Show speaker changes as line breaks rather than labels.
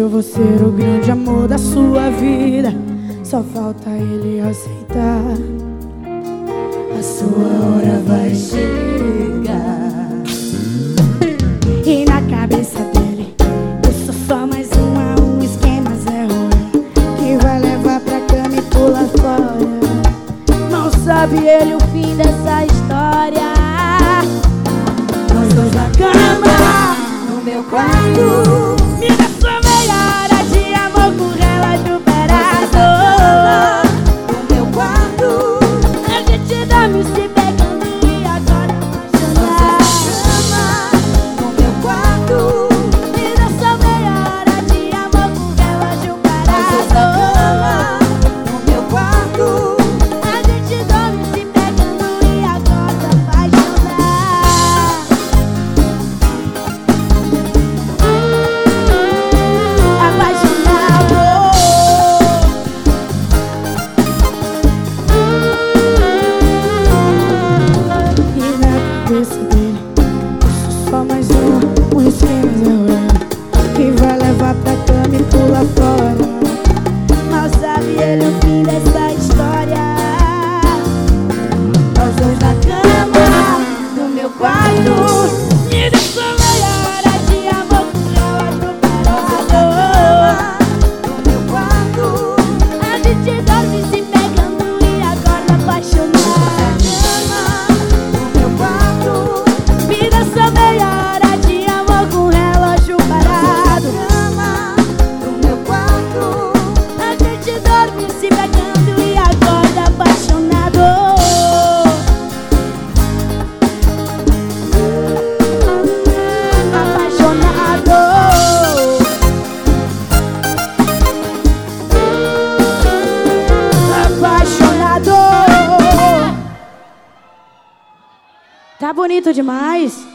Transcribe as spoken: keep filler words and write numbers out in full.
eu vou ser o grande amor da sua vida. Só falta ele aceitar. A sua hora vai chegar. E na cabeça dele eu sou só mais uma, um esquema Zé Ruela, que vai levar pra cama e pula fora. Não sabe ele o fim dessa história. Nós dois na cama, no meu quarto. Me dá sua meia hora de amor com relógio parado. No meu quarto, a gente dorme se pegando e agora apaixonar. No meu quarto, me dá sua meia hora de amor com relógio parado. No meu quarto, a gente dorme se pegando e agora apaixonar. Apaixonado. E na cabeça dele eu sou só mais um, um esquema Zé Ruela, que vai levar pra cama e pula fora. Mal sabe ele o fim dessa história. Nós dois na cama, no meu quarto. Me dá sua meia hora de amor com relógio parado. No meu quarto, a gente dorme se pegando e agora apaixonado. No meu quarto, me dá sua meia hora de amor com relógio parado. No meu quarto, a gente dorme se pegando e agora apaixonado. Apaixonado. Apaixonado. Tá bonito demais.